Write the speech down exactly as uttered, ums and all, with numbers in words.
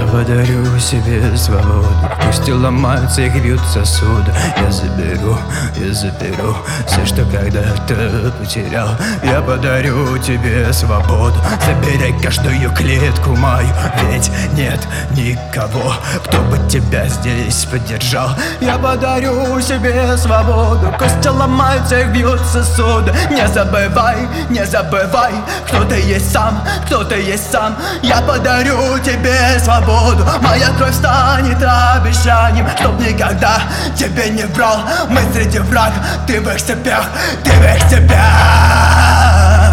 подарю себе свободу, пусть и ломаются и бьют сосуды. Я заберу, я заберу все, что когда-то потерял. Я подарю тебе свободу, забирай каждую клетку мою, ведь нет никого, кто бы тебя здесь поддержал. Я подарю себе свободу, кости ломаются и бьют сосуды. Не забывай, не забывай, кто ты есть сам, кто ты есть сам. Я подарю тебе свободу, моя кровь станет обещанием, чтоб никогда тебе не врал. Мы среди враг, ты в их цепях, ты в их цепях.